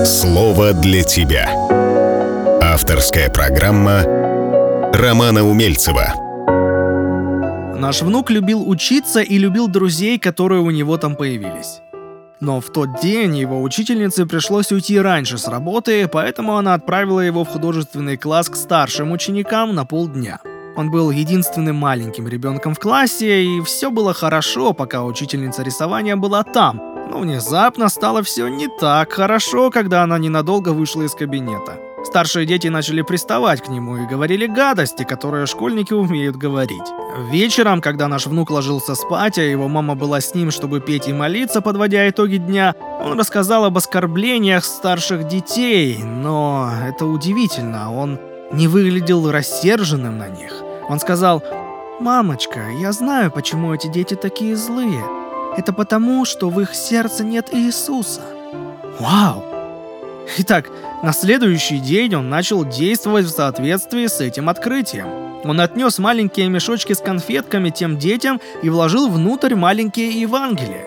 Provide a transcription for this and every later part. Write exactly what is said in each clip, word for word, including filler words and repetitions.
Слово для тебя. Авторская программа Романа Умельцева. Наш внук любил учиться и любил друзей, которые у него там появились. Но в тот день его учительнице пришлось уйти раньше с работы, поэтому она отправила его в художественный класс к старшим ученикам на полдня. Он был единственным маленьким ребенком в классе, и все было хорошо, пока учительница рисования была там. Но внезапно стало все не так хорошо, когда она ненадолго вышла из кабинета. Старшие дети начали приставать к нему и говорили гадости, которые школьники умеют говорить. Вечером, когда наш внук ложился спать, а его мама была с ним, чтобы петь и молиться, подводя итоги дня, он рассказал об оскорблениях старших детей, но это удивительно, он не выглядел рассерженным на них. Он сказал: «Мамочка, я знаю, почему эти дети такие злые. Это потому, что в их сердце нет Иисуса». Вау! Итак, на следующий день он начал действовать в соответствии с этим открытием. Он отнес маленькие мешочки с конфетками тем детям и вложил внутрь маленькие Евангелия.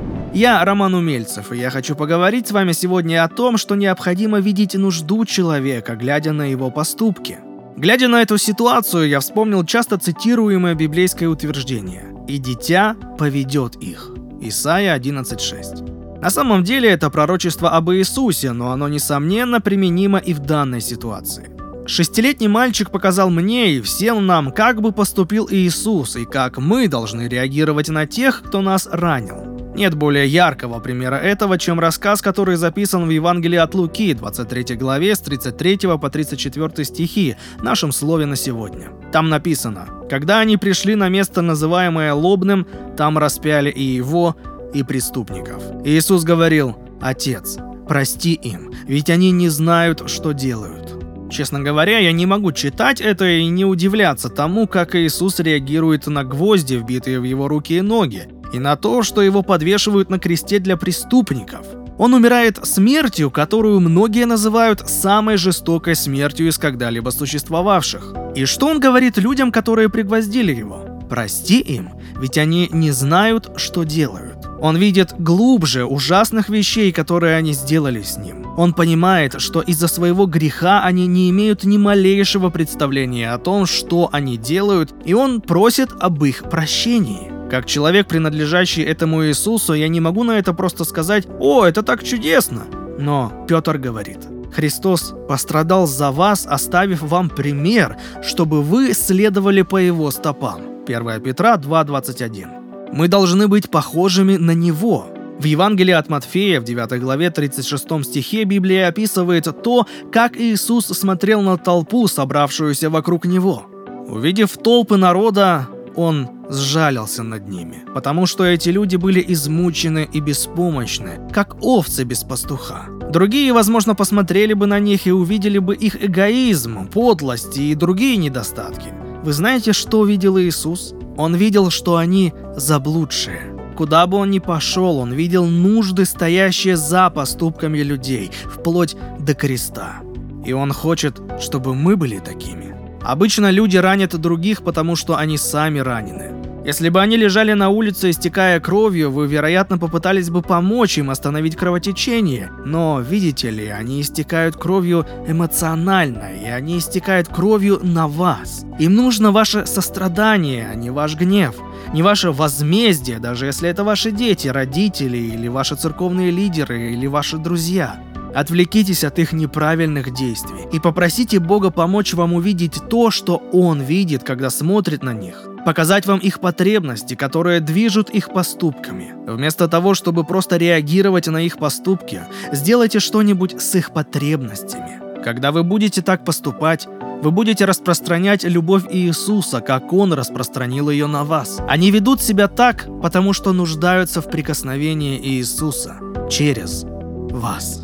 Я Роман Умельцев, и я хочу поговорить с вами сегодня о том, что необходимо видеть нужду человека, глядя на его поступки. Глядя на эту ситуацию, я вспомнил часто цитируемое библейское утверждение: «И дитя поведет их». Исайя одиннадцать шесть. На самом деле это пророчество об Иисусе, но оно, несомненно, применимо и в данной ситуации. Шестилетний мальчик показал мне и всем нам, как бы поступил Иисус и как мы должны реагировать на тех, кто нас ранил. Нет более яркого примера этого, чем рассказ, который записан в Евангелии от Луки, двадцать третьей главе, с тридцать третьего по тридцать четвёртый стихи, нашем слове на сегодня. Там написано: «Когда они пришли на место, называемое Лобным, там распяли и его, и преступников. Иисус говорил: Отец, прости им, ведь они не знают, что делают». Честно говоря, я не могу читать это и не удивляться тому, как Иисус реагирует на гвозди, вбитые в его руки и ноги, и на то, что его подвешивают на кресте для преступников. Он умирает смертью, которую многие называют самой жестокой смертью из когда-либо существовавших. И что он говорит людям, которые пригвоздили его? Прости им, ведь они не знают, что делают. Он видит глубже ужасных вещей, которые они сделали с ним. Он понимает, что из-за своего греха они не имеют ни малейшего представления о том, что они делают, и он просит об их прощении. Как человек, принадлежащий этому Иисусу, я не могу на это просто сказать: «О, это так чудесно!» Но Петр говорит: «Христос пострадал за вас, оставив вам пример, чтобы вы следовали по его стопам». первое Петра два двадцать один. Мы должны быть похожими на Него. В Евангелии от Матфея, в девятой главе, тридцать шестом стихе, Библия описывает то, как Иисус смотрел на толпу, собравшуюся вокруг Него. Увидев толпы народа, Он сжалился над ними, потому что эти люди были измучены и беспомощны, как овцы без пастуха. Другие, возможно, посмотрели бы на них и увидели бы их эгоизм, подлость и другие недостатки. Вы знаете, что видел Иисус? Он видел, что они заблудшие. Куда бы он ни пошел, он видел нужды, стоящие за поступками людей, вплоть до креста. И он хочет, чтобы мы были такими. Обычно люди ранят других, потому что они сами ранены. Если бы они лежали на улице, истекая кровью, вы, вероятно, попытались бы помочь им остановить кровотечение. Но, видите ли, они истекают кровью эмоционально, и они истекают кровью на вас. Им нужно ваше сострадание, а не ваш гнев. Не ваше возмездие, даже если это ваши дети, родители, или ваши церковные лидеры, или ваши друзья. Отвлекитесь от их неправильных действий и попросите Бога помочь вам увидеть то, что Он видит, когда смотрит на них. Показать вам их потребности, которые движут их поступками. Вместо того, чтобы просто реагировать на их поступки, сделайте что-нибудь с их потребностями. Когда вы будете так поступать, вы будете распространять любовь Иисуса, как Он распространил ее на вас. Они ведут себя так, потому что нуждаются в прикосновении Иисуса через вас.